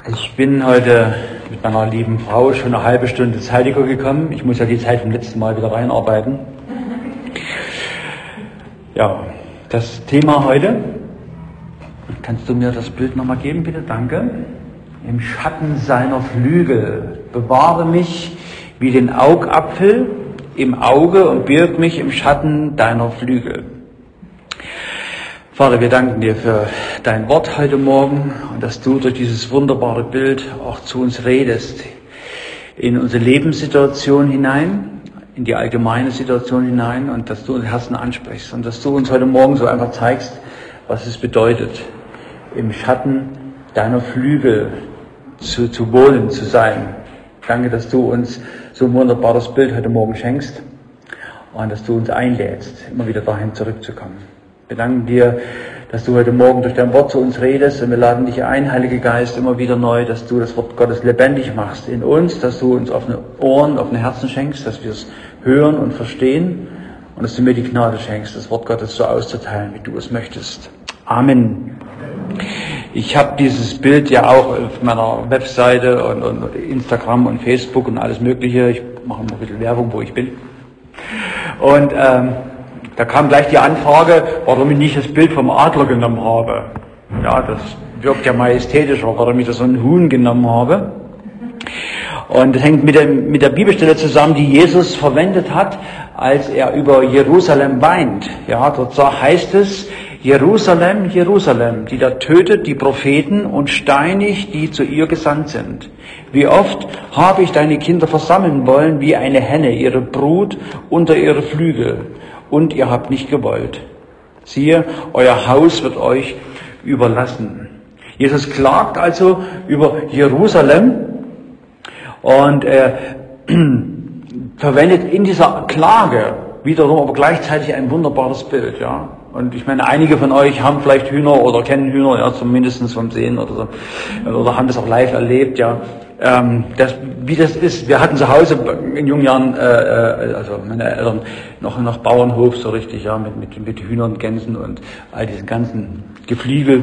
Ich bin heute mit meiner lieben Frau schon eine halbe Stunde zeitiger gekommen. Ich muss ja die Zeit vom letzten Mal wieder reinarbeiten. Ja, das Thema heute. Kannst du mir das Bild nochmal geben, bitte? Danke. Im Schatten seiner Flügel. Bewahre mich wie den Augapfel im Auge und birg mich im Schatten deiner Flügel. Vater, wir danken dir für dein Wort heute Morgen und dass du durch dieses wunderbare Bild auch zu uns redest, in unsere Lebenssituation hinein, in die allgemeine Situation hinein und dass du unsere Herzen ansprichst und dass du uns heute Morgen so einfach zeigst, was es bedeutet, im Schatten deiner Flügel zu wohnen, zu sein. Danke, dass du uns so ein wunderbares Bild heute Morgen schenkst und dass du uns einlädst, immer wieder dahin zurückzukommen. Wir danken dir, dass du heute Morgen durch dein Wort zu uns redest und wir laden dich ein, Heiliger Geist, immer wieder neu, dass du das Wort Gottes lebendig machst in uns, dass du uns offene Ohren, offene Herzen schenkst, dass wir es hören und verstehen und dass du mir die Gnade schenkst, das Wort Gottes so auszuteilen, wie du es möchtest. Amen. Ich habe dieses Bild ja auch auf meiner Webseite und Instagram und Facebook und alles Mögliche. Ich mache immer ein bisschen Werbung, wo ich bin. Und da kam gleich die Anfrage, warum ich nicht das Bild vom Adler genommen habe. Ja, das wirkt ja majestätischer, warum ich das so ein Huhn genommen habe. Und das hängt mit der Bibelstelle zusammen, die Jesus verwendet hat, als er über Jerusalem weint. Ja, dort heißt es, Jerusalem, Jerusalem, die da tötet die Propheten und steinigt, die zu ihr gesandt sind. Wie oft habe ich deine Kinder versammeln wollen, wie eine Henne ihre Brut unter ihre Flügel. Und ihr habt nicht gewollt. Siehe, euer Haus wird euch überlassen. Jesus klagt also über Jerusalem und verwendet in dieser Klage wiederum aber gleichzeitig ein wunderbares Bild, ja. Und ich meine, einige von euch haben vielleicht Hühner oder kennen Hühner, ja, zumindest vom Sehen oder so, oder haben das auch live erlebt, ja. Wie das ist, wir hatten zu Hause in jungen Jahren, also meine Eltern, noch Bauernhof so richtig, ja, mit Hühnern, Gänsen und all diesen ganzen Geflügel.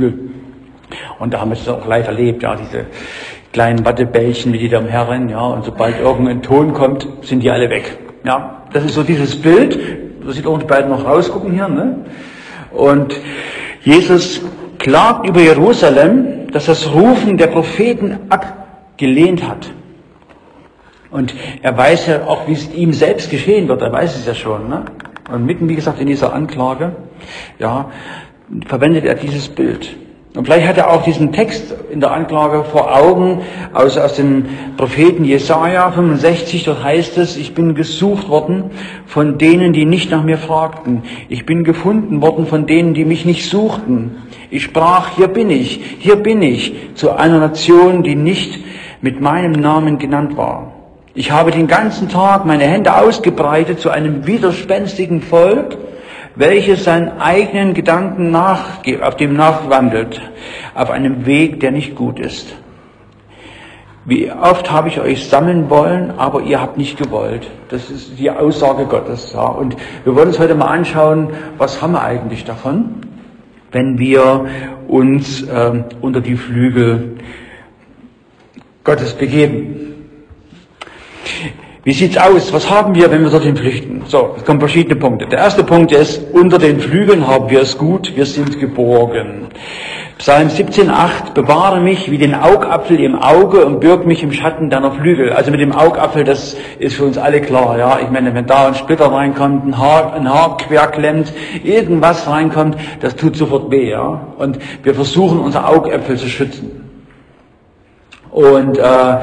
Und da haben wir es auch live erlebt, ja, diese kleinen Wattebällchen, wie die da umherrennen, ja, und sobald irgendein Ton kommt, sind die alle weg, ja. Das ist so dieses Bild, das sieht auch die beiden noch rausgucken hier, ne? Und Jesus klagt über Jerusalem, dass das Rufen der Propheten abgelehnt hat. Und er weiß ja auch, wie es ihm selbst geschehen wird, er weiß es ja schon, ne? Und mitten, wie gesagt, in dieser Anklage, ja, verwendet er dieses Bild. Und vielleicht hat er auch diesen Text in der Anklage vor Augen aus dem Propheten Jesaja 65. Dort heißt es, ich bin gesucht worden von denen, die nicht nach mir fragten. Ich bin gefunden worden von denen, die mich nicht suchten. Ich sprach, hier bin ich, zu einer Nation, die nicht mit meinem Namen genannt war. Ich habe den ganzen Tag meine Hände ausgebreitet zu einem widerspenstigen Volk, welches seinen eigenen Gedanken auf dem nachwandelt, auf einem Weg, der nicht gut ist. Wie oft habe ich euch sammeln wollen, aber ihr habt nicht gewollt. Das ist die Aussage Gottes. Ja. Und wir wollen uns heute mal anschauen, was haben wir eigentlich davon, wenn wir uns unter die Flügel Gottes begeben. Wie sieht's aus? Was haben wir, wenn wir dorthin flüchten? So, es kommen verschiedene Punkte. Der erste Punkt ist, unter den Flügeln haben wir es gut, wir sind geborgen. Psalm 17,8, bewahre mich wie den Augapfel im Auge und birg mich im Schatten deiner Flügel. Also mit dem Augapfel, das ist für uns alle klar, ja. Ich meine, wenn da ein Splitter reinkommt, ein Haar quer klemmt, irgendwas reinkommt, das tut sofort weh, ja. Und wir versuchen, unser Augäpfel zu schützen. Und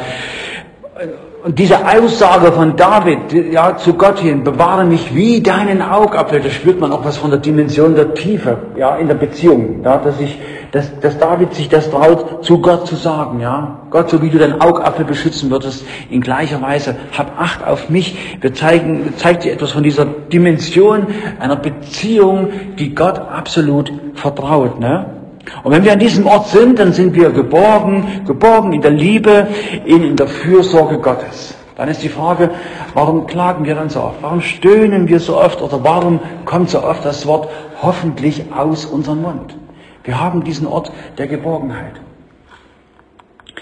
diese Aussage von David, ja, zu Gott hin, bewahre mich wie deinen Augapfel, da spürt man auch was von der Dimension der Tiefe, ja, in der Beziehung, ja, dass David sich das traut, zu Gott zu sagen, ja. Gott, so wie du deinen Augapfel beschützen würdest, in gleicher Weise, hab Acht auf mich. Zeigt dir etwas von dieser Dimension einer Beziehung, die Gott absolut vertraut, ne. Und wenn wir an diesem Ort sind, dann sind wir geborgen in der Liebe, in der Fürsorge Gottes. Dann ist die Frage, warum klagen wir dann so oft? Warum stöhnen wir so oft? Oder warum kommt so oft das Wort hoffentlich aus unserem Mund? Wir haben diesen Ort der Geborgenheit.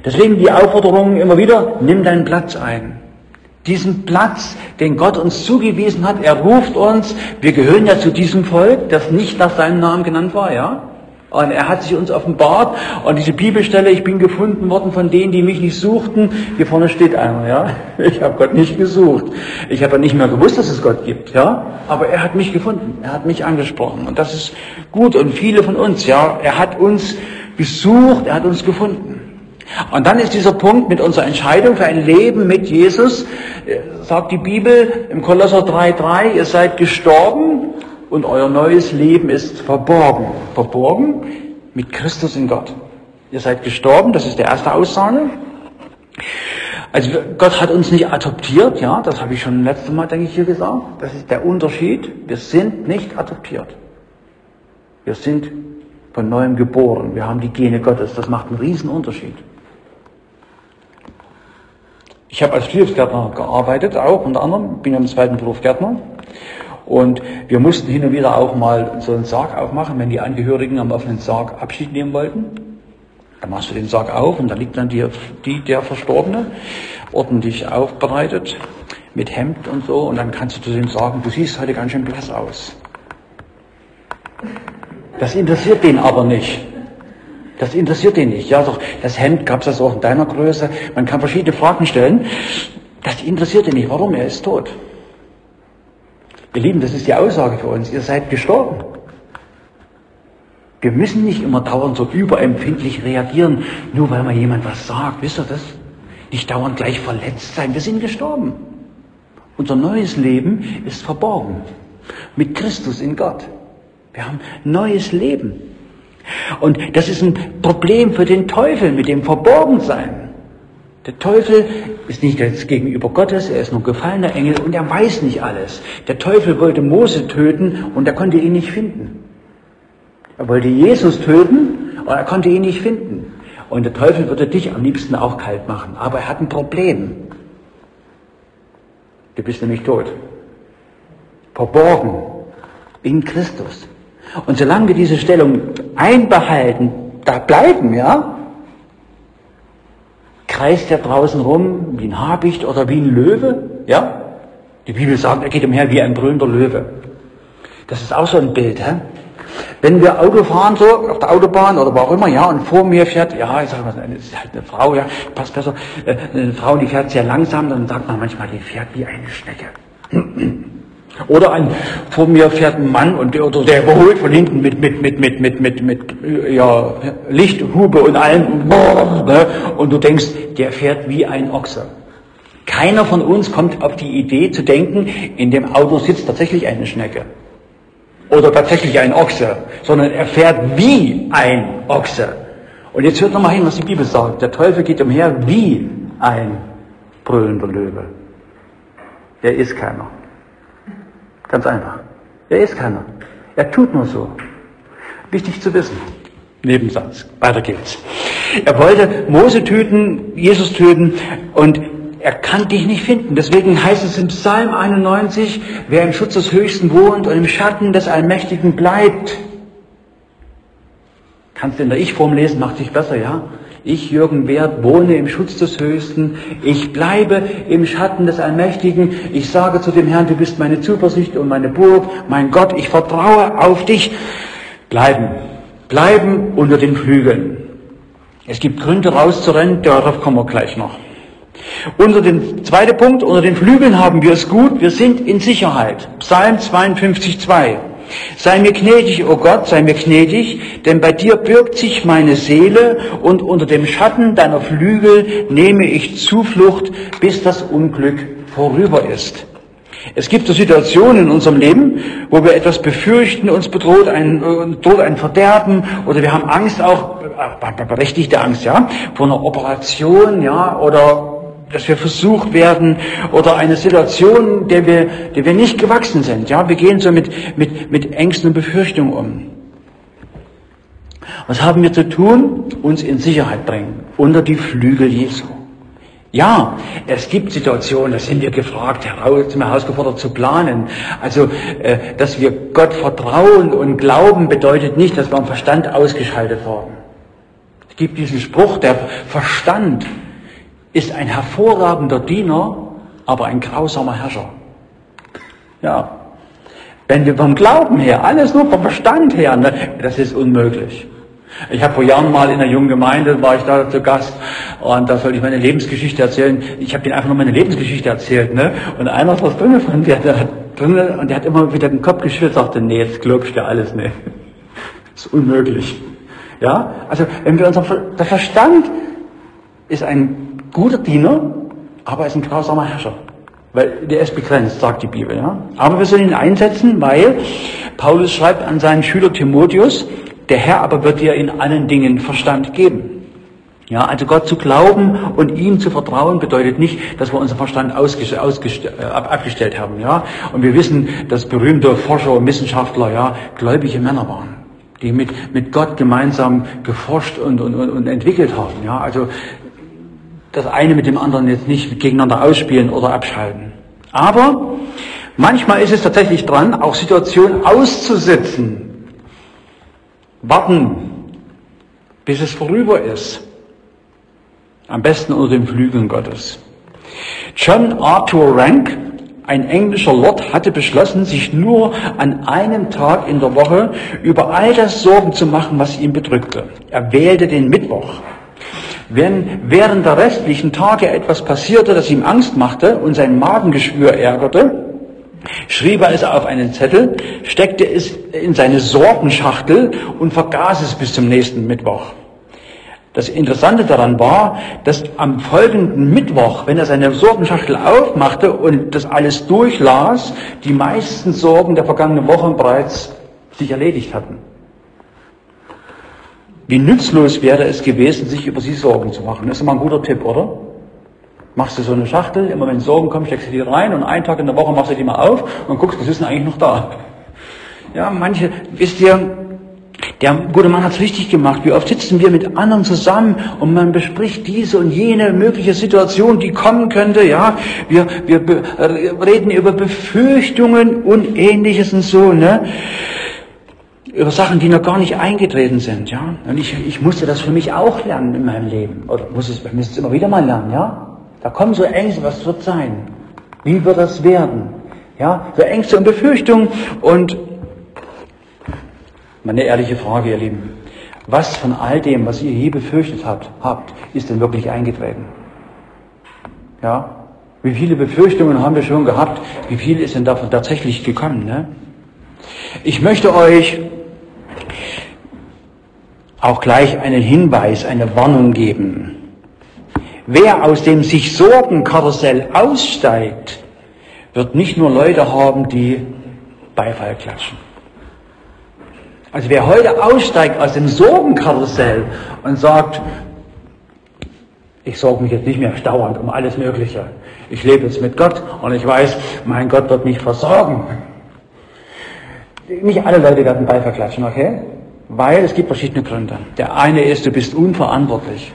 Deswegen die Aufforderung immer wieder, nimm deinen Platz ein. Diesen Platz, den Gott uns zugewiesen hat, er ruft uns, wir gehören ja zu diesem Volk, das nicht nach seinem Namen genannt war, ja? Und er hat sich uns offenbart, und diese Bibelstelle, ich bin gefunden worden von denen, die mich nicht suchten, hier vorne steht einer, ja? Ich habe Gott nicht gesucht. Ich habe ja nicht mehr gewusst, dass es Gott gibt, ja? Aber er hat mich gefunden, er hat mich angesprochen, und das ist gut, und viele von uns, ja? Er hat uns gesucht, er hat uns gefunden. Und dann ist dieser Punkt mit unserer Entscheidung für ein Leben mit Jesus, sagt die Bibel im Kolosser 3,3, ihr seid gestorben und euer neues Leben ist verborgen. Verborgen mit Christus in Gott. Ihr seid gestorben, das ist die erste Aussage. Also Gott hat uns nicht adoptiert, ja, das habe ich schon letztes Mal, denke ich, hier gesagt. Das ist der Unterschied. Wir sind nicht adoptiert. Wir sind von neuem geboren. Wir haben die Gene Gottes. Das macht einen riesen Unterschied. Ich habe als Friedhofsgärtner gearbeitet, auch unter anderem, bin ja im zweiten Beruf Gärtner. Und wir mussten hin und wieder auch mal so einen Sarg aufmachen, wenn die Angehörigen am offenen Sarg Abschied nehmen wollten. Dann machst du den Sarg auf und da liegt dann der Verstorbene, ordentlich aufbereitet, mit Hemd und so. Und dann kannst du zu dem sagen, du siehst heute ganz schön blass aus. Das interessiert den aber nicht. Das interessiert ihn nicht. Ja, doch, das Hemd gab es das auch in deiner Größe. Man kann verschiedene Fragen stellen. Das interessiert ihn nicht. Warum? Er ist tot. Ihr Lieben, das ist die Aussage für uns. Ihr seid gestorben. Wir müssen nicht immer dauernd so überempfindlich reagieren, nur weil mal jemand was sagt. Wisst ihr das? Nicht dauernd gleich verletzt sein. Wir sind gestorben. Unser neues Leben ist verborgen. Mit Christus in Gott. Wir haben neues Leben. Und das ist ein Problem für den Teufel mit dem Verborgensein. Der Teufel ist nicht jetzt gegenüber Gottes, er ist nur ein gefallener Engel und er weiß nicht alles. Der Teufel wollte Mose töten und er konnte ihn nicht finden. Er wollte Jesus töten und er konnte ihn nicht finden. Und der Teufel würde dich am liebsten auch kalt machen, aber er hat ein Problem. Du bist nämlich tot. Verborgen in Christus. Und solange wir diese Stellung einbehalten, da bleiben, ja, kreist er draußen rum wie ein Habicht oder wie ein Löwe, ja. Die Bibel sagt, er geht umher wie ein brüllender Löwe. Das ist auch so ein Bild, hä? Wenn wir Auto fahren, so, auf der Autobahn oder wo auch immer, ja, und vor mir fährt, ja, ich sag mal, das ist halt eine Frau, ja, passt besser, eine Frau, die fährt sehr langsam, dann sagt man manchmal, die fährt wie eine Schnecke. Oder vor mir fährt ein Mann und der überholt von hinten mit ja, Licht, Hupe und allem, ne? Und du denkst, der fährt wie ein Ochse. Keiner von uns kommt auf die Idee zu denken, in dem Auto sitzt tatsächlich eine Schnecke. Oder tatsächlich ein Ochse, sondern er fährt wie ein Ochse. Und jetzt hört noch mal hin, was die Bibel sagt. Der Teufel geht umher wie ein brüllender Löwe. Er ist keiner. Ganz einfach. Er ist keiner. Er tut nur so. Wichtig zu wissen. Nebensatz. Weiter geht's. Er wollte Mose töten, Jesus töten und er kann dich nicht finden. Deswegen heißt es im Psalm 91, wer im Schutz des Höchsten wohnt und im Schatten des Allmächtigen bleibt. Kannst du in der Ich-Form lesen, macht sich besser, ja? Ich, Jürgen Wert, wohne im Schutz des Höchsten. Ich bleibe im Schatten des Allmächtigen. Ich sage zu dem Herrn, du bist meine Zuversicht und meine Burg. Mein Gott, ich vertraue auf dich. Bleiben. Bleiben unter den Flügeln. Es gibt Gründe rauszurennen, darauf kommen wir gleich noch. Zweiter Punkt, unter den Flügeln haben wir es gut, wir sind in Sicherheit. Psalm 52,2. Sei mir gnädig, o Gott, sei mir gnädig, denn bei dir birgt sich meine Seele und unter dem Schatten deiner Flügel nehme ich Zuflucht, bis das Unglück vorüber ist. Es gibt so Situationen in unserem Leben, wo wir etwas befürchten, uns droht ein Verderben oder wir haben Angst auch, berechtigte Angst, ja, vor einer Operation, ja, oder dass wir versucht werden oder eine Situation, der wir nicht gewachsen sind. Ja, wir gehen so mit Ängsten und Befürchtungen um. Was haben wir zu tun? Uns in Sicherheit bringen, unter die Flügel Jesu. Ja, es gibt Situationen, da sind wir gefragt, sind wir herausgefordert zu planen. Also, dass wir Gott vertrauen und glauben, bedeutet nicht, dass wir am Verstand ausgeschaltet haben. Es gibt diesen Spruch, der Verstand ist ein hervorragender Diener, aber ein grausamer Herrscher. Ja. Wenn wir vom Glauben her, alles nur vom Verstand her, ne, das ist unmöglich. Ich habe vor Jahren mal in einer jungen Gemeinde, war ich da zu Gast, und da sollte ich meine Lebensgeschichte erzählen. Ich habe denen einfach nur meine Lebensgeschichte erzählt, ne? Und einer saß drinnen von der drinnen, und der hat immer wieder den Kopf geschüttelt, sagte, nee, jetzt glaubst du alles, ne? Das ist unmöglich. Ja? Also, wenn wir der Verstand ist ein guter Diener, aber ist ein grausamer Herrscher. Weil der ist begrenzt, sagt die Bibel. Ja? Aber wir sollen ihn einsetzen, weil Paulus schreibt an seinen Schüler Timotheus, der Herr aber wird dir in allen Dingen Verstand geben. Ja, also Gott zu glauben und ihm zu vertrauen bedeutet nicht, dass wir unseren Verstand abgestellt haben. Ja? Und wir wissen, dass berühmte Forscher und Wissenschaftler ja gläubige Männer waren, die mit Gott gemeinsam geforscht und entwickelt haben. Ja? Also das eine mit dem anderen jetzt nicht gegeneinander ausspielen oder abschalten. Aber manchmal ist es tatsächlich dran, auch Situationen auszusitzen. Warten, bis es vorüber ist. Am besten unter den Flügeln Gottes. John Arthur Rank, ein englischer Lord, hatte beschlossen, sich nur an einem Tag in der Woche über all das Sorgen zu machen, was ihn bedrückte. Er wählte den Mittwoch. Wenn während der restlichen Tage etwas passierte, das ihm Angst machte und sein Magengeschwür ärgerte, schrieb er es auf einen Zettel, steckte es in seine Sorgenschachtel und vergaß es bis zum nächsten Mittwoch. Das Interessante daran war, dass am folgenden Mittwoch, wenn er seine Sorgenschachtel aufmachte und das alles durchlas, die meisten Sorgen der vergangenen Wochen bereits sich erledigt hatten. Wie nützlos wäre es gewesen, sich über sie Sorgen zu machen. Das ist immer ein guter Tipp, oder? Machst du so eine Schachtel, immer wenn Sorgen kommen, steckst du die rein und einen Tag in der Woche machst du die mal auf und guckst, was ist denn eigentlich noch da? Ja, manche, wisst ihr, der gute Mann hat es richtig gemacht. Wie oft sitzen wir mit anderen zusammen und man bespricht diese und jene mögliche Situation, die kommen könnte, ja. Wir reden über Befürchtungen und Ähnliches und so, ne. Über Sachen, die noch gar nicht eingetreten sind, ja. Und ich musste das für mich auch lernen in meinem Leben. Oder wir müssen es immer wieder mal lernen, ja. Da kommen so Ängste, was wird sein? Wie wird das werden? Ja, so Ängste und Befürchtungen. Und meine ehrliche Frage, ihr Lieben, was von all dem, was ihr je befürchtet habt, ist denn wirklich eingetreten? Ja, wie viele Befürchtungen haben wir schon gehabt? Wie viel ist denn davon tatsächlich gekommen? Ne? Ich möchte euch auch gleich einen Hinweis, eine Warnung geben. Wer aus dem sich Sorgenkarussell aussteigt, wird nicht nur Leute haben, die Beifall klatschen. Also wer heute aussteigt aus dem Sorgenkarussell und sagt, ich sorge mich jetzt nicht mehr dauernd um alles Mögliche. Ich lebe jetzt mit Gott und ich weiß, mein Gott wird mich versorgen. Nicht alle Leute werden Beifall klatschen, okay? Weil es gibt verschiedene Gründe. Der eine ist, du bist unverantwortlich.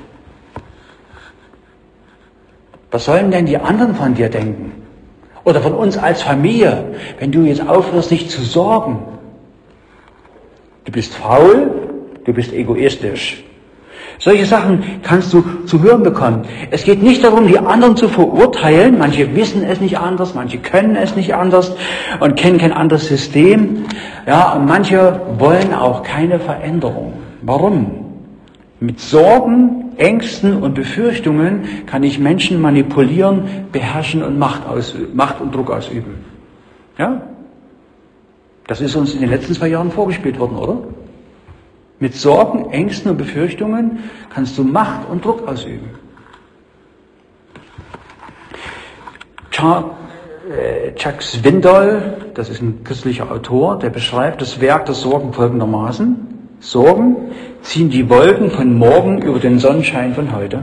Was sollen denn die anderen von dir denken? Oder von uns als Familie, wenn du jetzt aufhörst, dich zu sorgen? Du bist faul, du bist egoistisch. Solche Sachen kannst du zu hören bekommen. Es geht nicht darum, die anderen zu verurteilen. Manche wissen es nicht anders, manche können es nicht anders und kennen kein anderes System. Ja, und manche wollen auch keine Veränderung. Warum? Mit Sorgen, Ängsten und Befürchtungen kann ich Menschen manipulieren, beherrschen und Macht und Druck ausüben. Ja? Das ist uns in den letzten 2 Jahren vorgespielt worden, oder? Mit Sorgen, Ängsten und Befürchtungen kannst du Macht und Druck ausüben. Chuck Swindoll, das ist ein christlicher Autor, der beschreibt das Werk der Sorgen folgendermaßen. Sorgen ziehen die Wolken von morgen über den Sonnenschein von heute.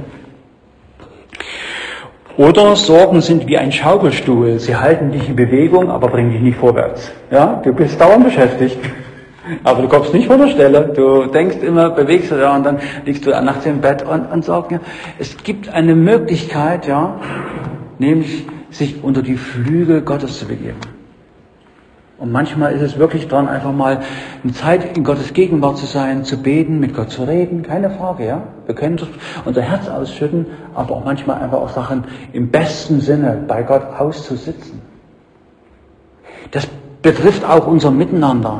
Oder Sorgen sind wie ein Schaukelstuhl. Sie halten dich in Bewegung, aber bringen dich nicht vorwärts. Ja, du bist dauernd beschäftigt. Aber du kommst nicht von der Stelle. Du denkst immer, bewegst dich, ja, und dann liegst du nachts im Bett und sagst, ja, es gibt eine Möglichkeit, ja, nämlich sich unter die Flügel Gottes zu begeben. Und manchmal ist es wirklich dran, einfach mal eine Zeit in Gottes Gegenwart zu sein, zu beten, mit Gott zu reden, keine Frage, ja. Wir können unser Herz ausschütten, aber auch manchmal einfach auch Sachen im besten Sinne bei Gott auszusitzen. Das betrifft auch unser Miteinander.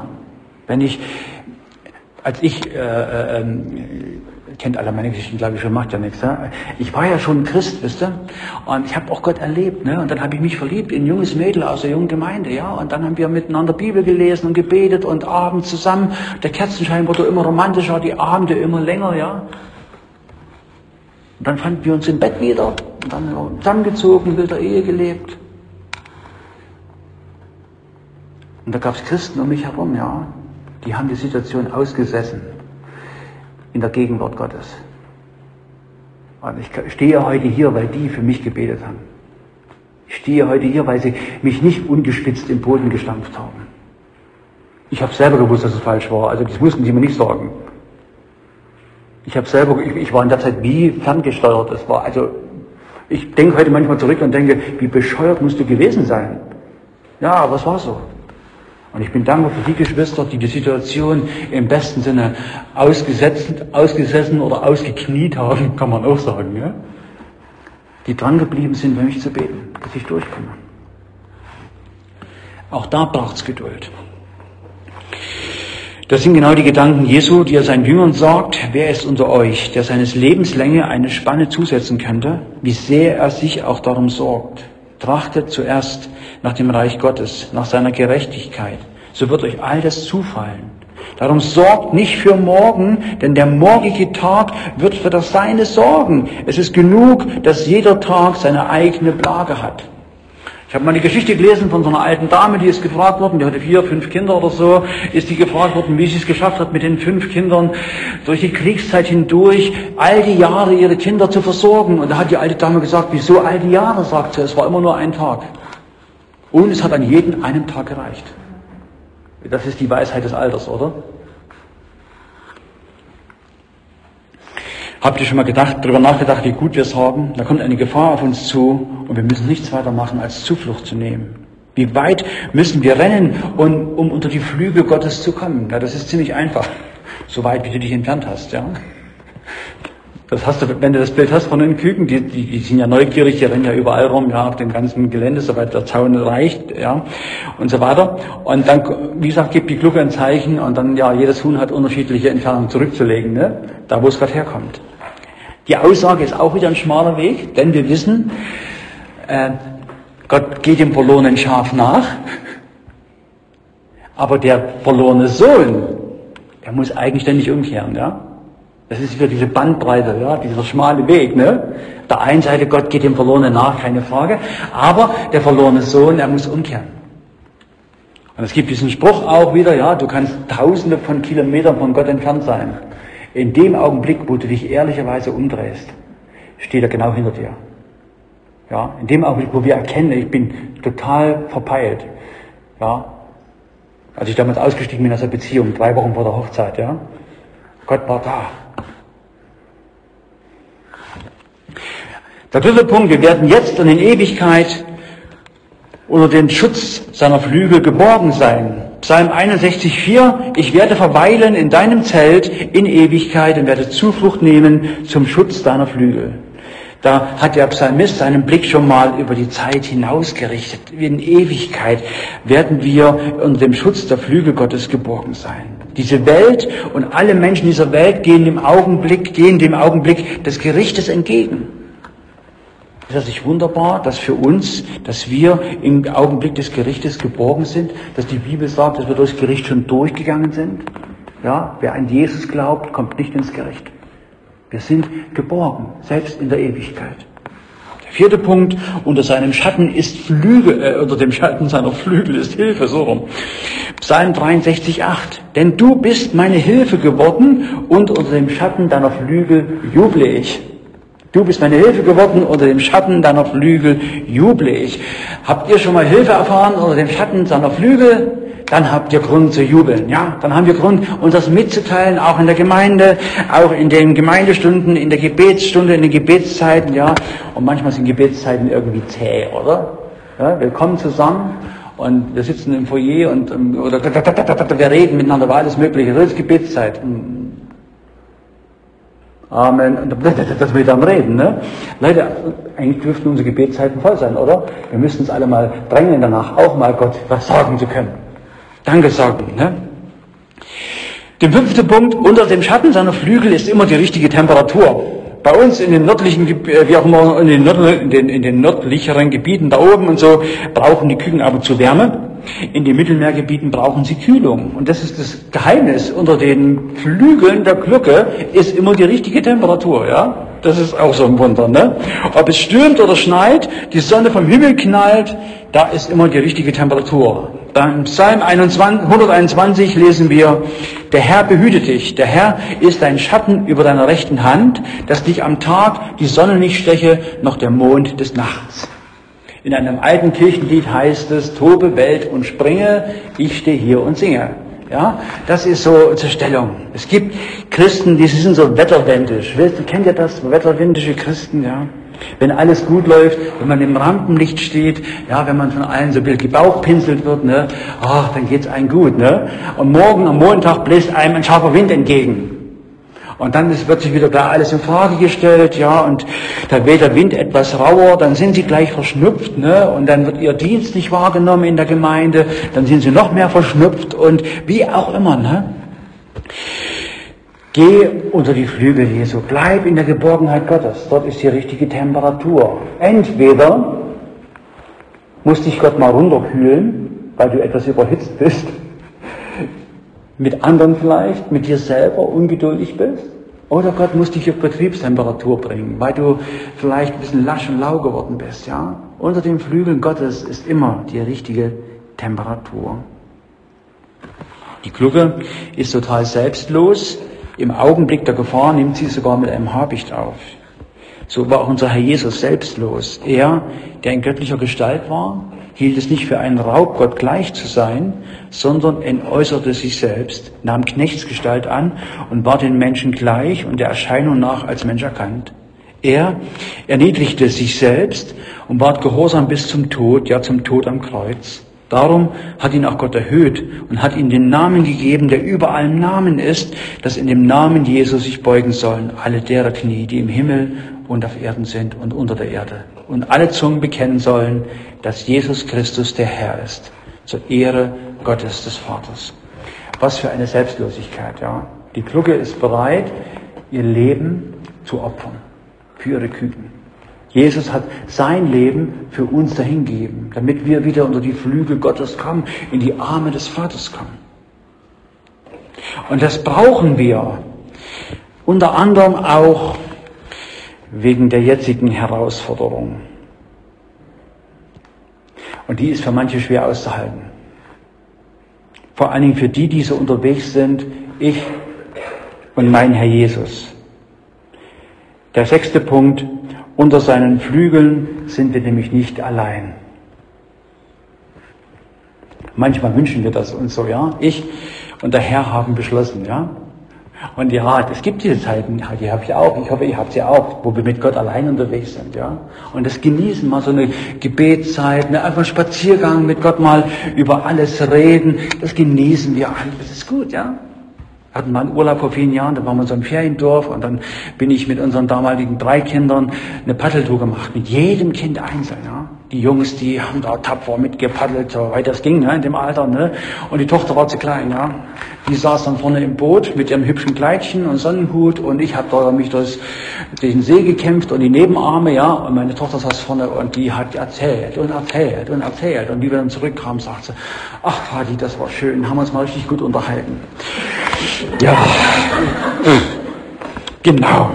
Kennt alle meine Geschichten, glaube ich, schon, macht ja nichts. Ja? Ich war ja schon Christ, wisst ihr? Und ich habe auch Gott erlebt, ne? Und dann habe ich mich verliebt in ein junges Mädel aus der jungen Gemeinde, ja? Und dann haben wir miteinander Bibel gelesen und gebetet und abends zusammen. Der Kerzenschein wurde immer romantischer, die Abende immer länger, ja? Und dann fanden wir uns im Bett wieder und dann zusammengezogen, wilder Ehe gelebt. Und da gab es Christen um mich herum, ja? Die haben die Situation ausgesessen. In der Gegenwart Gottes. Und ich stehe heute hier, weil die für mich gebetet haben. Ich stehe heute hier, weil sie mich nicht ungespitzt im Boden gestampft haben. Ich habe selber gewusst, dass es falsch war. Also das mussten sie mir nicht sagen. Ich war in der Zeit wie ferngesteuert. Ich denke heute manchmal zurück und denke, wie bescheuert musst du gewesen sein. Ja, aber es war so. Und ich bin dankbar für die Geschwister, die die Situation im besten Sinne ausgesessen oder ausgekniet haben, kann man auch sagen, ja? Die dran geblieben sind, für mich zu beten, dass ich durchkomme. Auch da braucht's Geduld. Das sind genau die Gedanken Jesu, die er seinen Jüngern sagt: Wer ist unter euch, der seines Lebens Länge eine Spanne zusetzen könnte, wie sehr er sich auch darum sorgt? Trachtet zuerst nach dem Reich Gottes, nach seiner Gerechtigkeit, so wird euch all das zufallen. Darum sorgt nicht für morgen, denn der morgige Tag wird für das Seine sorgen. Es ist genug, dass jeder Tag seine eigene Plage hat. Ich habe mal eine Geschichte gelesen von so einer alten Dame, die ist gefragt worden, die hatte 4, 5 Kinder oder so, ist die gefragt worden, wie sie es geschafft hat, mit den 5 Kindern durch die Kriegszeit hindurch all die Jahre ihre Kinder zu versorgen. Und da hat die alte Dame gesagt, wieso all die Jahre, sagt sie, es war immer nur ein Tag. Und es hat an jedem einen Tag gereicht. Das ist die Weisheit des Alters, oder? Habt ihr schon mal darüber nachgedacht, wie gut wir es haben? Da kommt eine Gefahr auf uns zu und wir müssen nichts weiter machen, als Zuflucht zu nehmen. Wie weit müssen wir rennen, um unter die Flügel Gottes zu kommen? Ja, das ist ziemlich einfach. So weit, wie du dich entfernt hast, ja. Das hast du, wenn du das Bild hast von den Küken, die sind ja neugierig, die rennen ja überall rum, ja, auf dem ganzen Gelände, soweit der Zaun reicht, ja, und so weiter. Und dann, wie gesagt, gibt die Glucke ein Zeichen und dann, ja, jedes Huhn hat unterschiedliche Entfernungen zurückzulegen, ne, da wo es gerade herkommt. Die Aussage ist auch wieder ein schmaler Weg, denn wir wissen, Gott geht dem verlorenen Schaf nach, aber der verlorene Sohn, der muss eigenständig umkehren, ja. Das ist wieder diese Bandbreite, ja, dieser schmale Weg, ne? Auf der einen Seite, Gott geht dem Verlorenen nach, keine Frage, aber der verlorene Sohn, er muss umkehren. Und es gibt diesen Spruch auch wieder, ja, du kannst Tausende von Kilometern von Gott entfernt sein. In dem Augenblick, wo du dich ehrlicherweise umdrehst, steht er genau hinter dir. Ja, in dem Augenblick, wo wir erkennen, ich bin total verpeilt, ja, als ich damals ausgestiegen bin aus der Beziehung, 3 Wochen vor der Hochzeit, ja, Gott war da. Der 3. Punkt, wir werden jetzt und in Ewigkeit unter den Schutz seiner Flügel geborgen sein. Psalm 61,4, ich werde verweilen in deinem Zelt in Ewigkeit und werde Zuflucht nehmen zum Schutz deiner Flügel. Da hat der Psalmist seinen Blick schon mal über die Zeit hinausgerichtet. In Ewigkeit werden wir unter dem Schutz der Flügel Gottes geborgen sein. Diese Welt und alle Menschen dieser Welt gehen dem Augenblick des Gerichtes entgegen. Ist das nicht wunderbar, dass für uns, dass wir im Augenblick des Gerichtes geborgen sind, dass die Bibel sagt, dass wir durchs Gericht schon durchgegangen sind? Ja, wer an Jesus glaubt, kommt nicht ins Gericht. Wir sind geborgen, selbst in der Ewigkeit. Der 4. Punkt, unter seinem Schatten ist unter dem Schatten seiner Flügel ist Hilfe, so rum. Psalm 63,8. Denn du bist meine Hilfe geworden und unter dem Schatten deiner Flügel juble ich. Du bist meine Hilfe geworden, unter dem Schatten deiner Flügel juble ich. Habt ihr schon mal Hilfe erfahren unter dem Schatten seiner Flügel? Dann habt ihr Grund zu jubeln, ja? Dann haben wir Grund, uns das mitzuteilen, auch in der Gemeinde, auch in den Gemeindestunden, in der Gebetsstunde, in den Gebetszeiten, ja? Und manchmal sind Gebetszeiten irgendwie zäh, oder? Ja, wir kommen zusammen Und wir sitzen im Foyer und oder wir reden miteinander über alles Mögliche. Das ist Gebetszeit. Amen. Und das wir dann reden, ne? Leute, eigentlich dürften unsere Gebetszeiten voll sein, oder? Wir müssen uns alle mal drängen danach, auch mal Gott was sagen zu können. Danke sagen, ne? Der 5. Punkt, unter dem Schatten seiner Flügel ist immer die richtige Temperatur. Bei uns in den nördlichen, wie auch immer, in den nördlicheren Gebieten da oben und so, brauchen die Küken ab und zu Wärme. In den Mittelmeergebieten brauchen sie Kühlung. Und das ist das Geheimnis. Unter den Flügeln der Glocke ist immer die richtige Temperatur, ja? Das ist auch so ein Wunder, ne? Ob es stürmt oder schneit, die Sonne vom Himmel knallt, da ist immer die richtige Temperatur. Dann Psalm 121 lesen wir, der Herr behüte dich, der Herr ist dein Schatten über deiner rechten Hand, dass dich am Tag die Sonne nicht steche, noch der Mond des Nachts. In einem alten Kirchenlied heißt es, tobe, Welt und springe, ich stehe hier und singe. Ja, das ist so zur Stellung. Es gibt Christen, die sind so wetterwendisch. Kennt ihr das? Wetterwendische Christen, ja. Wenn alles gut läuft, wenn man im Rampenlicht steht, ja, wenn man von allen so ein bisschen gebauchpinselt wird, ne, ach, dann geht's einem gut, ne. Und morgen am Montag bläst einem ein scharfer Wind entgegen. Und dann wird sich wieder da alles in Frage gestellt, ja, und da weht der Wind etwas rauer, dann sind sie gleich verschnupft, ne, und dann wird ihr Dienst nicht wahrgenommen in der Gemeinde, dann sind sie noch mehr verschnupft und wie auch immer, ne. Geh unter die Flügel Jesu, bleib in der Geborgenheit Gottes, dort ist die richtige Temperatur. Entweder muss dich Gott mal runterkühlen, weil du etwas überhitzt bist, mit anderen vielleicht, mit dir selber ungeduldig bist, oder Gott muss dich auf Betriebstemperatur bringen, weil du vielleicht ein bisschen lasch und lau geworden bist, ja. Unter den Flügeln Gottes ist immer die richtige Temperatur. Die Glocke ist total selbstlos. Im Augenblick der Gefahr nimmt sie sogar mit einem Habicht auf. So war auch unser Herr Jesus selbstlos. Er, der in göttlicher Gestalt war, hielt es nicht für einen Raub, Gott gleich zu sein, sondern entäußerte sich selbst, nahm Knechtsgestalt an und war den Menschen gleich und der Erscheinung nach als Mensch erkannt. Er erniedrigte sich selbst und ward gehorsam bis zum Tod, ja zum Tod am Kreuz. Darum hat ihn auch Gott erhöht und hat ihm den Namen gegeben, der über allen Namen ist, dass in dem Namen Jesus sich beugen sollen alle derer Knie, die im Himmel und auf Erden sind und unter der Erde. Und alle Zungen bekennen sollen, dass Jesus Christus der Herr ist, zur Ehre Gottes des Vaters. Was für eine Selbstlosigkeit, ja. Die Glocke ist bereit, ihr Leben zu opfern für ihre Küken. Jesus hat sein Leben für uns dahingegeben, damit wir wieder unter die Flügel Gottes kommen, in die Arme des Vaters kommen. Und das brauchen wir, unter anderem auch wegen der jetzigen Herausforderung. Und die ist für manche schwer auszuhalten. Vor allen Dingen für die, die so unterwegs sind, ich und mein Herr Jesus. Der 6. Punkt, unter seinen Flügeln sind wir nämlich nicht allein. Manchmal wünschen wir das uns so, ja. Ich und der Herr haben beschlossen, ja. Und ja, es gibt diese Zeiten, die habe ich auch, ich hoffe, ihr habt sie auch, wo wir mit Gott allein unterwegs sind, ja. Und das genießen, mal so eine Gebetszeit, einfach einen Spaziergang mit Gott, mal über alles reden, das genießen wir alle, das ist gut, ja. Wir hatten mal einen Urlaub vor vielen Jahren, da waren wir in so einem Feriendorf und dann bin ich mit unseren damaligen 3 Kindern eine Paddeltour gemacht, mit jedem Kind einzeln, ja. Die Jungs, die haben da tapfer mitgepaddelt, so weit das ging, in dem Alter, ne. Und die Tochter war zu klein, ja. Die saß dann vorne im Boot mit ihrem hübschen Kleidchen und Sonnenhut und ich habe da mich durch den See gekämpft und die Nebenarme, ja. Und meine Tochter saß vorne und die hat erzählt und erzählt und erzählt. Und wie wir dann zurückkamen, sagte sie, ach Vati, das war schön, haben uns mal richtig gut unterhalten. Ja, genau.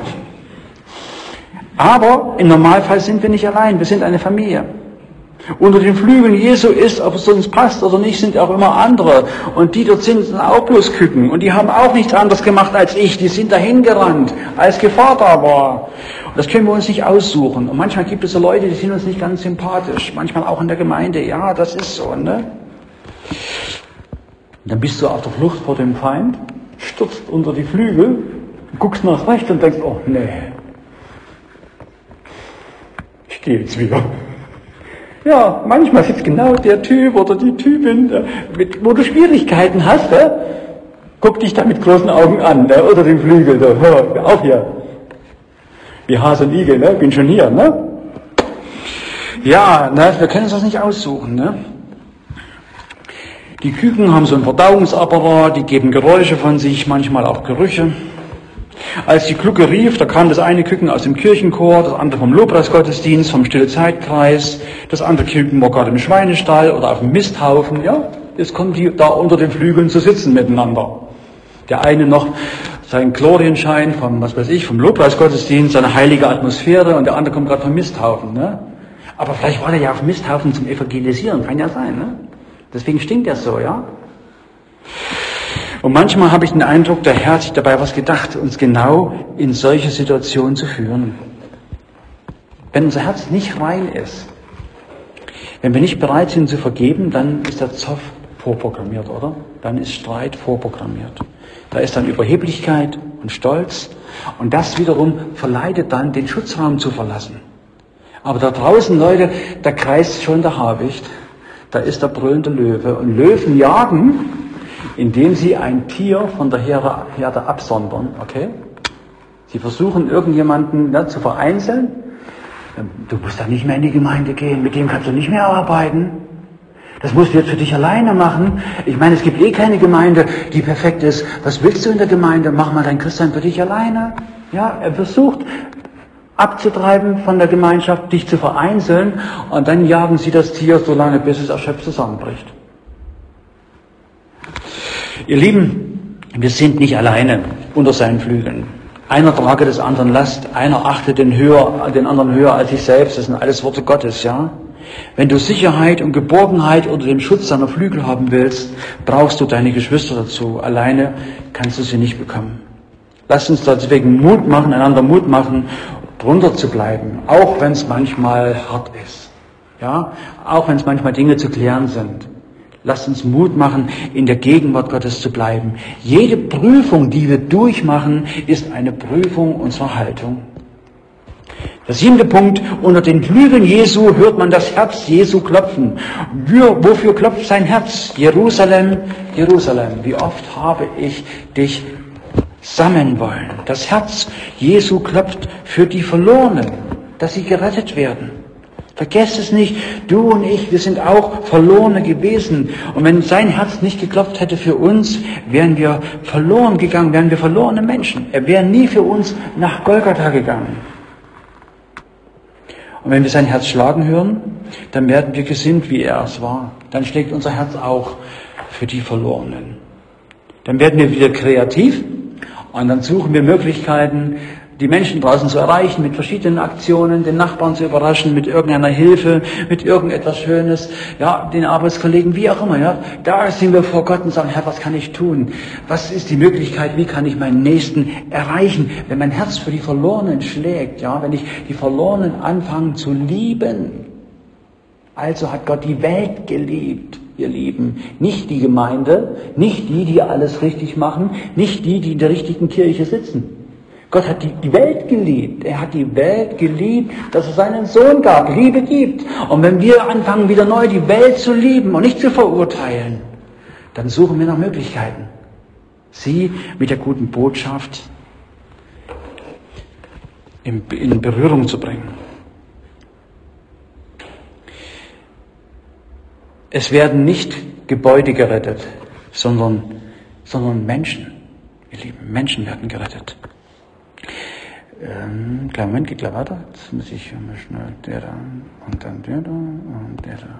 Aber im Normalfall sind wir nicht allein, wir sind eine Familie. Unter den Flügeln Jesu ist, ob es uns passt oder nicht, sind auch immer andere. Und die dort sind auch bloß Küken. Und die haben auch nichts anderes gemacht als ich. Die sind dahin gerannt, als Gefahr da war. Und das können wir uns nicht aussuchen. Und manchmal gibt es so Leute, die sind uns nicht ganz sympathisch. Manchmal auch in der Gemeinde. Ja, das ist so, ne? Und dann bist du auf der Flucht vor dem Feind, stürzt unter die Flügel, guckst nach rechts und denkst, oh nee, ich gehe jetzt wieder. Ja, manchmal sitzt genau der Typ oder die Typin, wo du Schwierigkeiten hast, guck dich da mit großen Augen an, oder den Flügel, hör auf hier. Wie Hase und Igel, bin schon hier, Ja, wir können uns das nicht aussuchen, Die Küken haben so einen Verdauungsapparat, die geben Geräusche von sich, manchmal auch Gerüche. Als die Glucke rief, da kam das eine Küken aus dem Kirchenchor, das andere vom Lobpreisgottesdienst, vom Stille-Zeitkreis, das andere Küken war gerade im Schweinestall oder auf dem Misthaufen, jetzt kommen die da unter den Flügeln zu sitzen miteinander. Der eine noch seinen Glorienschein vom Lobpreisgottesdienst, seine heilige Atmosphäre, und der andere kommt gerade vom Misthaufen, Aber vielleicht war der ja auf dem Misthaufen zum Evangelisieren, kann ja sein, Deswegen stinkt er so, Und manchmal habe ich den Eindruck, der Herr hat sich dabei was gedacht, uns genau in solche Situationen zu führen. Wenn unser Herz nicht rein ist, wenn wir nicht bereit sind zu vergeben, dann ist der Zoff vorprogrammiert, oder? Dann ist Streit vorprogrammiert. Da ist dann Überheblichkeit und Stolz, und das wiederum verleitet dann, den Schutzraum zu verlassen. Aber da draußen, Leute, da kreist schon der Habicht, da ist der brüllende Löwe, und Löwen jagen, indem sie ein Tier von der Herde absondern, okay? Sie versuchen irgendjemanden zu vereinzeln. Du musst da nicht mehr in die Gemeinde gehen, mit dem kannst du nicht mehr arbeiten. Das musst du jetzt für dich alleine machen. Ich meine, es gibt keine Gemeinde, die perfekt ist. Was willst du in der Gemeinde? Mach mal dein Christsein für dich alleine. Ja, er versucht abzutreiben von der Gemeinschaft, dich zu vereinzeln, und dann jagen sie das Tier so lange, bis es erschöpft zusammenbricht. Ihr Lieben, wir sind nicht alleine unter seinen Flügeln. Einer trage des anderen Last, einer achte den anderen höher als sich selbst. Das sind alles Worte Gottes, Wenn du Sicherheit und Geborgenheit unter dem Schutz seiner Flügel haben willst, brauchst du deine Geschwister dazu. Alleine kannst du sie nicht bekommen. Lasst uns deswegen einander Mut machen, drunter zu bleiben, auch wenn es manchmal hart ist. Auch wenn es manchmal Dinge zu klären sind. Lasst uns Mut machen, in der Gegenwart Gottes zu bleiben. Jede Prüfung, die wir durchmachen, ist eine Prüfung unserer Haltung. Der 7. Punkt: Unter den Flügeln Jesu hört man das Herz Jesu klopfen. Wofür klopft sein Herz? Jerusalem, Jerusalem, wie oft habe ich dich sammeln wollen. Das Herz Jesu klopft für die Verlorenen, dass sie gerettet werden. Vergesst es nicht, du und ich, wir sind auch Verlorene gewesen. Und wenn sein Herz nicht geklopft hätte für uns, wären wir verloren gegangen, wären wir verlorene Menschen. Er wäre nie für uns nach Golgatha gegangen. Und wenn wir sein Herz schlagen hören, dann werden wir gesinnt, wie er es war. Dann schlägt unser Herz auch für die Verlorenen. Dann werden wir wieder kreativ, und dann suchen wir Möglichkeiten, die Menschen draußen zu erreichen, mit verschiedenen Aktionen, den Nachbarn zu überraschen, mit irgendeiner Hilfe, mit irgendetwas Schönes, den Arbeitskollegen, wie auch immer, Da sind wir vor Gott und sagen, Herr, was kann ich tun? Was ist die Möglichkeit, wie kann ich meinen Nächsten erreichen? Wenn mein Herz für die Verlorenen schlägt, wenn ich die Verlorenen anfange zu lieben. Also hat Gott die Welt geliebt, ihr Lieben. Nicht die Gemeinde, nicht die alles richtig machen, nicht die in der richtigen Kirche sitzen. Gott hat die Welt geliebt. Er hat die Welt geliebt, dass er seinen Sohn gab, Liebe gibt. Und wenn wir anfangen, wieder neu die Welt zu lieben und nicht zu verurteilen, dann suchen wir nach Möglichkeiten, sie mit der guten Botschaft in Berührung zu bringen. Es werden nicht Gebäude gerettet, sondern Menschen. Ihr Lieben, Menschen werden gerettet. Kleinen Moment, geht gleich weiter. Jetzt muss ich mal schnell der da und dann der da und der da.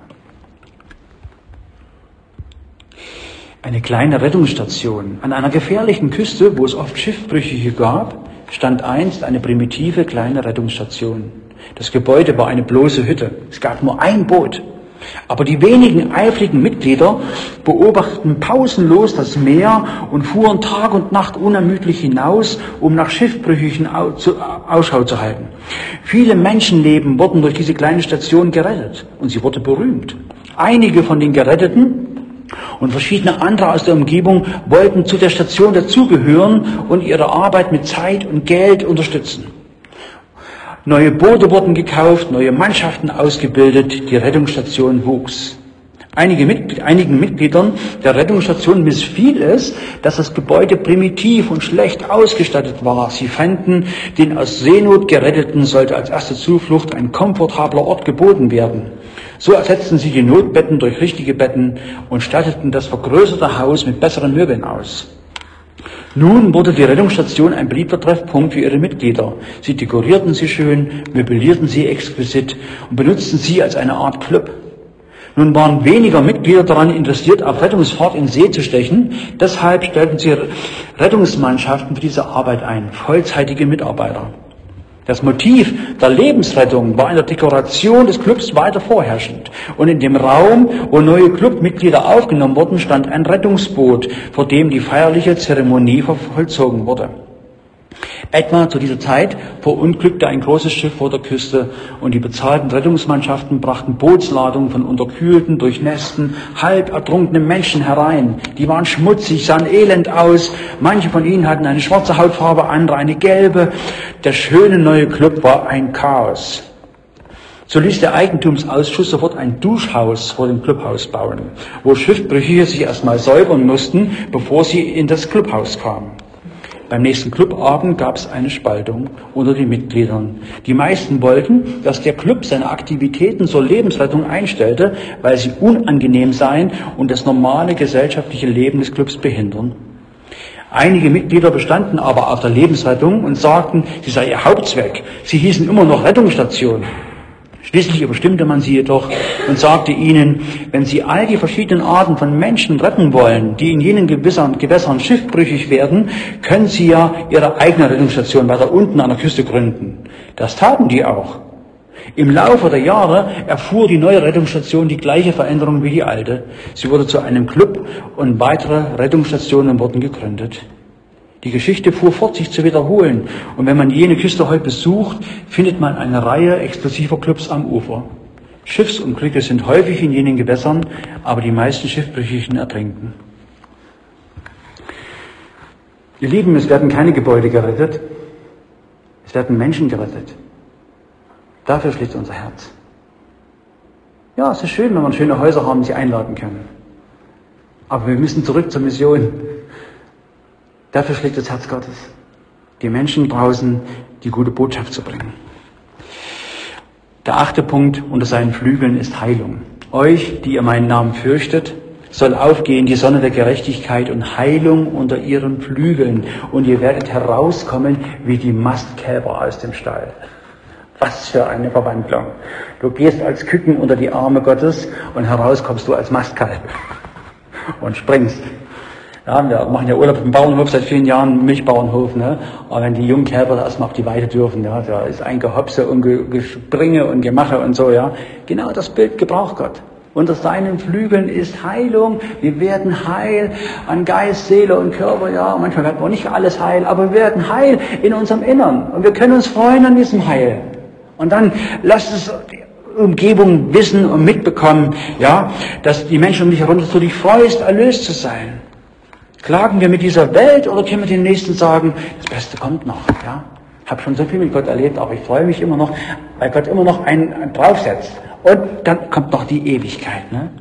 Eine kleine Rettungsstation. An einer gefährlichen Küste, wo es oft Schiffbrüche gab, stand einst eine primitive kleine Rettungsstation. Das Gebäude war eine bloße Hütte. Es gab nur ein Boot. Aber die wenigen eifrigen Mitglieder beobachteten pausenlos das Meer und fuhren Tag und Nacht unermüdlich hinaus, um nach Schiffbrüchigen Ausschau zu halten. Viele Menschenleben wurden durch diese kleine Station gerettet und sie wurde berühmt. Einige von den Geretteten und verschiedene andere aus der Umgebung wollten zu der Station dazugehören und ihre Arbeit mit Zeit und Geld unterstützen. Neue Boote wurden gekauft, neue Mannschaften ausgebildet, die Rettungsstation wuchs. Einigen Mitgliedern der Rettungsstation missfiel es, dass das Gebäude primitiv und schlecht ausgestattet war. Sie fanden, den aus Seenot Geretteten sollte als erste Zuflucht ein komfortabler Ort geboten werden. So ersetzten sie die Notbetten durch richtige Betten und statteten das vergrößerte Haus mit besseren Möbeln aus. Nun wurde die Rettungsstation ein beliebter Treffpunkt für ihre Mitglieder. Sie dekorierten sie schön, möblierten sie exquisit und benutzten sie als eine Art Club. Nun waren weniger Mitglieder daran interessiert, auf Rettungsfahrt in See zu stechen. Deshalb stellten sie Rettungsmannschaften für diese Arbeit ein, vollzeitige Mitarbeiter. Das Motiv der Lebensrettung war in der Dekoration des Clubs weiter vorherrschend. Und in dem Raum, wo neue Clubmitglieder aufgenommen wurden, stand ein Rettungsboot, vor dem die feierliche Zeremonie vollzogen wurde. Etwa zu dieser Zeit verunglückte ein großes Schiff vor der Küste und die bezahlten Rettungsmannschaften brachten Bootsladungen von unterkühlten, durchnässten, halb ertrunkenen Menschen herein. Die waren schmutzig, sahen elend aus. Manche von ihnen hatten eine schwarze Hautfarbe, andere eine gelbe. Der schöne neue Club war ein Chaos. So ließ der Eigentumsausschuss sofort ein Duschhaus vor dem Clubhaus bauen, wo Schiffbrüchige sich erstmal säubern mussten, bevor sie in das Clubhaus kamen. Beim nächsten Clubabend gab es eine Spaltung unter den Mitgliedern. Die meisten wollten, dass der Club seine Aktivitäten zur Lebensrettung einstellte, weil sie unangenehm seien und das normale gesellschaftliche Leben des Clubs behindern. Einige Mitglieder bestanden aber auf der Lebensrettung und sagten, sie sei ihr Hauptzweck. Sie hießen immer noch Rettungsstation. Schließlich überstimmte man sie jedoch und sagte ihnen, wenn sie all die verschiedenen Arten von Menschen retten wollen, die in jenen Gewässern schiffbrüchig werden, können sie ja ihre eigene Rettungsstation weiter unten an der Küste gründen. Das taten die auch. Im Laufe der Jahre erfuhr die neue Rettungsstation die gleiche Veränderung wie die alte. Sie wurde zu einem Club und weitere Rettungsstationen wurden gegründet. Die Geschichte fuhr fort, sich zu wiederholen. Und wenn man jene Küste heute besucht, findet man eine Reihe exklusiver Clubs am Ufer. Schiffsunglücke sind häufig in jenen Gewässern, aber die meisten Schiffbrüchigen ertrinken. Ihr Lieben, es werden keine Gebäude gerettet, es werden Menschen gerettet. Dafür schlägt unser Herz. Ja, es ist schön, wenn wir schöne Häuser haben, die sie einladen können. Aber wir müssen zurück zur Mission. Dafür schlägt das Herz Gottes, die Menschen draußen die gute Botschaft zu bringen. Der 8. Punkt unter seinen Flügeln ist Heilung. Euch, die ihr meinen Namen fürchtet, soll aufgehen die Sonne der Gerechtigkeit und Heilung unter ihren Flügeln. Und ihr werdet herauskommen wie die Mastkälber aus dem Stall. Was für eine Verwandlung. Du gehst als Küken unter die Arme Gottes und heraus kommst du als Mastkalb und springst. Ja, wir machen ja Urlaub im Bauernhof seit vielen Jahren, Milchbauernhof, ne? Aber wenn die jungen Kälber da erstmal auf die Weide dürfen, ja, da ist ein Gehopse und Gespringe und Gemache und so, ja. Genau das Bild gebraucht Gott. Unter seinen Flügeln ist Heilung. Wir werden heil an Geist, Seele und Körper, ja. Manchmal werden wir nicht alles heil, aber wir werden heil in unserem Innern. Und wir können uns freuen an diesem Heil. Und dann lasst es die Umgebung wissen und mitbekommen, ja, dass die Menschen um dich herum, dass du dich freust, erlöst zu sein. Klagen wir mit dieser Welt oder können wir den Nächsten sagen, das Beste kommt noch, ja? Hab schon so viel mit Gott erlebt, aber ich freue mich immer noch, weil Gott immer noch einen draufsetzt. Und dann kommt noch die Ewigkeit, ne?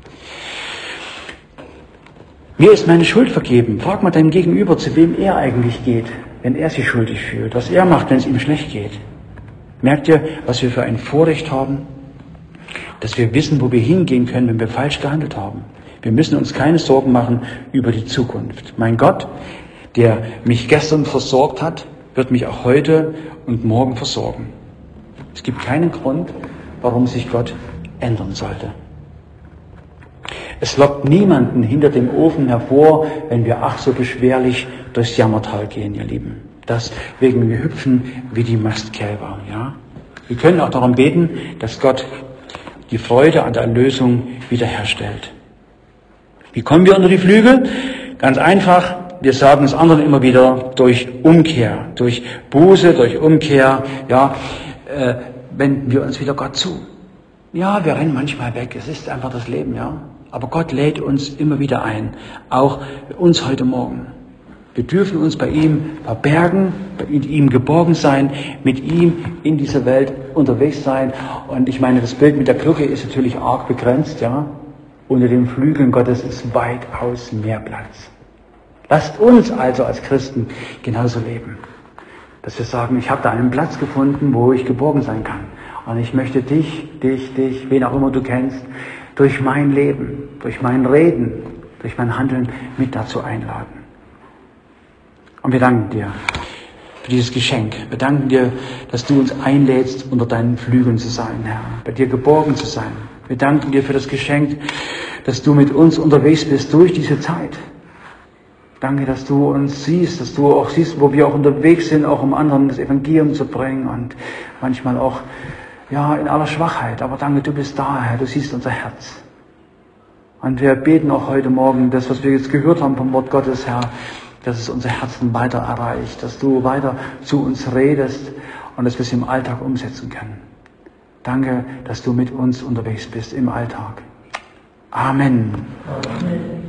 Mir ist meine Schuld vergeben. Frag mal deinem Gegenüber, zu wem er eigentlich geht, wenn er sich schuldig fühlt, was er macht, wenn es ihm schlecht geht. Merkt ihr, was wir für ein Vorrecht haben? Dass wir wissen, wo wir hingehen können, wenn wir falsch gehandelt haben. Wir müssen uns keine Sorgen machen über die Zukunft. Mein Gott, der mich gestern versorgt hat, wird mich auch heute und morgen versorgen. Es gibt keinen Grund, warum sich Gott ändern sollte. Es lockt niemanden hinter dem Ofen hervor, wenn wir ach so beschwerlich durchs Jammertal gehen, ihr Lieben. Deswegen wir hüpfen wie die Mastkälber, ja. Wir können auch darum beten, dass Gott die Freude an der Erlösung wiederherstellt. Wie kommen wir unter die Flügel? Ganz einfach, wir sagen es anderen immer wieder, durch Umkehr, durch Buße, durch Umkehr, ja, wenden wir uns wieder Gott zu. Ja, wir rennen manchmal weg, es ist einfach das Leben, ja. Aber Gott lädt uns immer wieder ein, auch uns heute Morgen. Wir dürfen uns bei ihm verbergen, in ihm geborgen sein, mit ihm in dieser Welt unterwegs sein. Und ich meine, das Bild mit der Glocke ist natürlich arg begrenzt, ja. Unter den Flügeln Gottes ist weitaus mehr Platz. Lasst uns also als Christen genauso leben, dass wir sagen, ich habe da einen Platz gefunden, wo ich geborgen sein kann. Und ich möchte dich, wen auch immer du kennst, durch mein Leben, durch mein Reden, durch mein Handeln mit dazu einladen. Und wir danken dir für dieses Geschenk. Wir danken dir, dass du uns einlädst, unter deinen Flügeln zu sein, Herr, bei dir geborgen zu sein. Wir danken dir für das Geschenk, dass du mit uns unterwegs bist durch diese Zeit. Danke, dass du uns siehst, dass du auch siehst, wo wir auch unterwegs sind, auch um anderen das Evangelium zu bringen und manchmal auch, ja, in aller Schwachheit. Aber danke, du bist da, Herr, du siehst unser Herz. Und wir beten auch heute Morgen, das, was wir jetzt gehört haben vom Wort Gottes, Herr, dass es unser Herzen weiter erreicht, dass du weiter zu uns redest und dass wir es im Alltag umsetzen können. Danke, dass du mit uns unterwegs bist im Alltag. Amen. Amen.